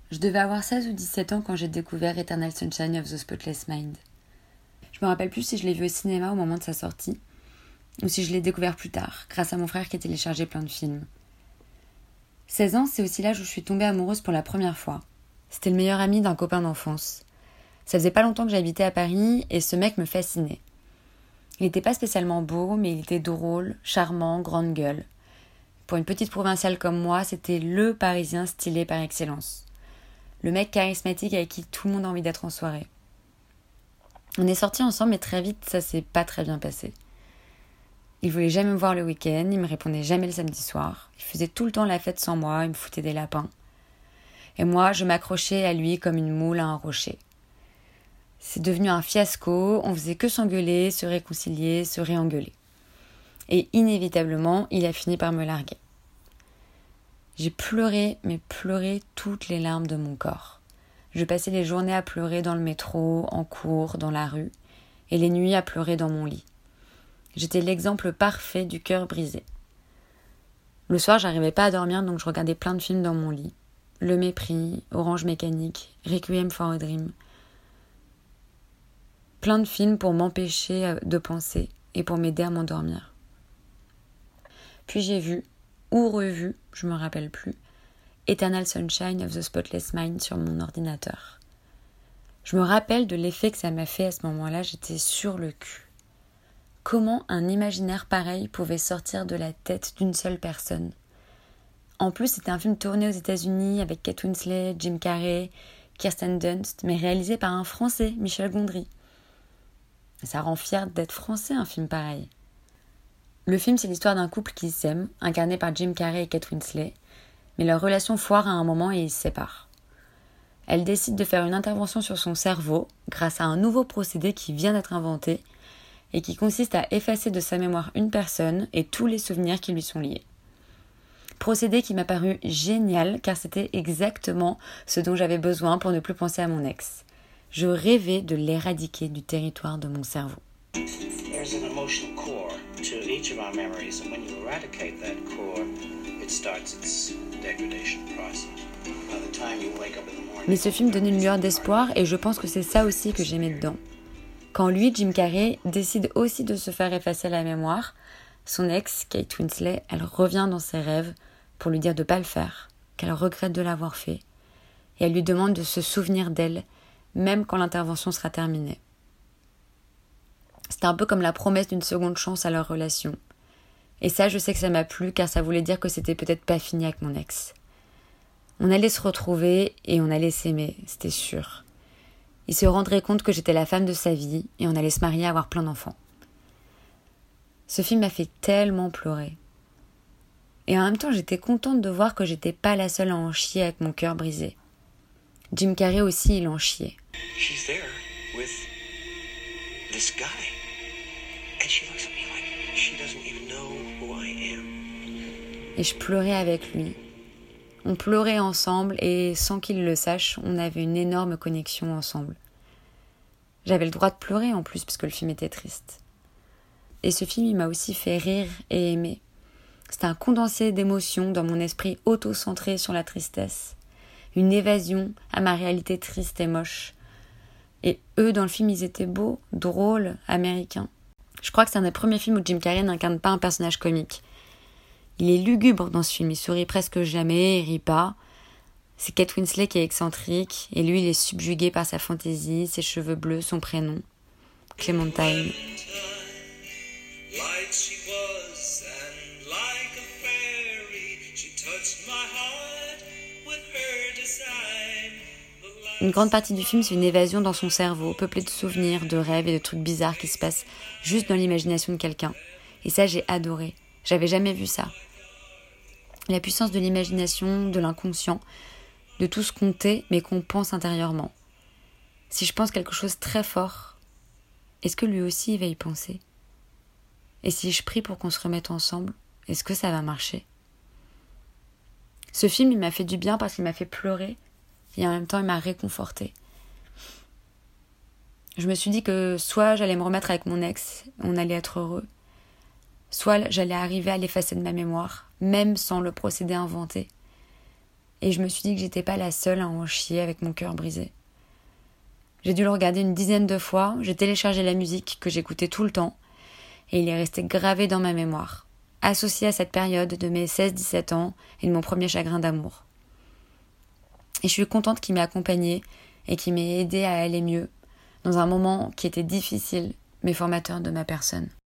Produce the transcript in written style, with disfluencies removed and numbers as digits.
Je devais avoir 16 ou 17 ans quand j'ai découvert Eternal Sunshine of the Spotless Mind. Je me rappelle plus si je l'ai vu au cinéma au moment de sa sortie, ou si je l'ai découvert plus tard, grâce à mon frère qui a téléchargé plein de films. 16 ans, c'est aussi l'âge où je suis tombée amoureuse pour la première fois. C'était le meilleur ami d'un copain d'enfance. Ça faisait pas longtemps que j'habitais à Paris et ce mec me fascinait. Il n'était pas spécialement beau, mais il était drôle, charmant, grande gueule. Pour une petite provinciale comme moi, c'était le Parisien stylé par excellence. Le mec charismatique avec qui tout le monde a envie d'être en soirée. On est sortis ensemble, mais très vite, ça s'est pas très bien passé. Il voulait jamais me voir le week-end, il me répondait jamais le samedi soir. Il faisait tout le temps la fête sans moi, il me foutait des lapins. Et moi, je m'accrochais à lui comme une moule à un rocher. C'est devenu un fiasco, on faisait que s'engueuler, se réconcilier, se réengueuler. Et inévitablement, il a fini par me larguer. J'ai pleuré, mais pleuré toutes les larmes de mon corps. Je passais les journées à pleurer dans le métro, en cours, dans la rue, et les nuits à pleurer dans mon lit. J'étais l'exemple parfait du cœur brisé. Le soir, j'arrivais pas à dormir, donc je regardais plein de films dans mon lit. Le Mépris, Orange Mécanique, Requiem for a Dream. Plein de films pour m'empêcher de penser et pour m'aider à m'endormir. Puis j'ai vu, ou revu, je me rappelle plus, Eternal Sunshine of the Spotless Mind sur mon ordinateur. Je me rappelle de l'effet que ça m'a fait à ce moment-là, j'étais sur le cul. Comment un imaginaire pareil pouvait sortir de la tête d'une seule personne? En plus, c'était un film tourné aux États-Unis avec Kate Winslet, Jim Carrey, Kirsten Dunst, mais réalisé par un Français, Michel Gondry. Ça rend fier d'être français, un film pareil. Le film, c'est l'histoire d'un couple qui s'aime, incarné par Jim Carrey et Kate Winslet, mais leur relation foire à un moment et ils se séparent. Elle décide de faire une intervention sur son cerveau grâce à un nouveau procédé qui vient d'être inventé et qui consiste à effacer de sa mémoire une personne et tous les souvenirs qui lui sont liés. Procédé qui m'a paru génial car c'était exactement ce dont j'avais besoin pour ne plus penser à mon ex. Je rêvais de l'éradiquer du territoire de mon cerveau. There's an emotional core to each of our memories, and when you eradicate that core, it starts its degradation process. By the time you wake up in the morning. Mais ce film donnait une lueur d'espoir et je pense que c'est ça aussi que j'aimais dedans. Quand lui, Jim Carrey, décide aussi de se faire effacer la mémoire, son ex, Kate Winslet, elle revient dans ses rêves pour lui dire de ne pas le faire, qu'elle regrette de l'avoir fait, et elle lui demande de se souvenir d'elle, même quand l'intervention sera terminée. C'était un peu comme la promesse d'une seconde chance à leur relation. Et ça, je sais que ça m'a plu, car ça voulait dire que c'était peut-être pas fini avec mon ex. On allait se retrouver et on allait s'aimer, c'était sûr. Il se rendrait compte que j'étais la femme de sa vie et on allait se marier et avoir plein d'enfants. Ce film m'a fait tellement pleurer. Et en même temps, j'étais contente de voir que j'étais pas la seule à en chier avec mon cœur brisé. Jim Carrey aussi, il en chiait. She's there with this guy. And she looks at me like she doesn't even know who I am. Et je pleurais avec lui. On pleurait ensemble et sans qu'il le sache, on avait une énorme connexion ensemble. J'avais le droit de pleurer en plus parce que le film était triste. Et ce film, il m'a aussi fait rire et aimer. C'était un condensé d'émotions dans mon esprit auto-centré sur la tristesse. Une évasion à ma réalité triste et moche. Et eux, dans le film, ils étaient beaux, drôles, américains. Je crois que c'est un des premiers films où Jim Carrey n'incarne pas un personnage comique. Il est lugubre dans ce film, il sourit presque jamais, il rit pas. C'est Kate Winslet qui est excentrique, et lui il est subjugué par sa fantaisie, ses cheveux bleus, son prénom, Clémentine. Une grande partie du film, c'est une évasion dans son cerveau, peuplée de souvenirs, de rêves et de trucs bizarres qui se passent juste dans l'imagination de quelqu'un. Et ça, j'ai adoré. J'avais jamais vu ça. La puissance de l'imagination, de l'inconscient, de tout ce qu'on tait, mais qu'on pense intérieurement. Si je pense quelque chose très fort, est-ce que lui aussi il va y penser? Et si je prie pour qu'on se remette ensemble, est-ce que ça va marcher? Ce film, il m'a fait du bien parce qu'il m'a fait pleurer, et en même temps, il m'a réconfortée. Je me suis dit que soit j'allais me remettre avec mon ex, on allait être heureux, soit j'allais arriver à l'effacer de ma mémoire, même sans le procédé inventé. et je me suis dit que j'étais pas la seule à en chier avec mon cœur brisé. J'ai dû le regarder une dizaine de fois, j'ai téléchargé la musique que j'écoutais tout le temps, et il est resté gravé dans ma mémoire, associé à cette période de mes 16-17 ans et de mon premier chagrin d'amour. Et je suis contente qu'il m'ait accompagnée et qu'il m'ait aidée à aller mieux, dans un moment qui était difficile, mais formateur de ma personne.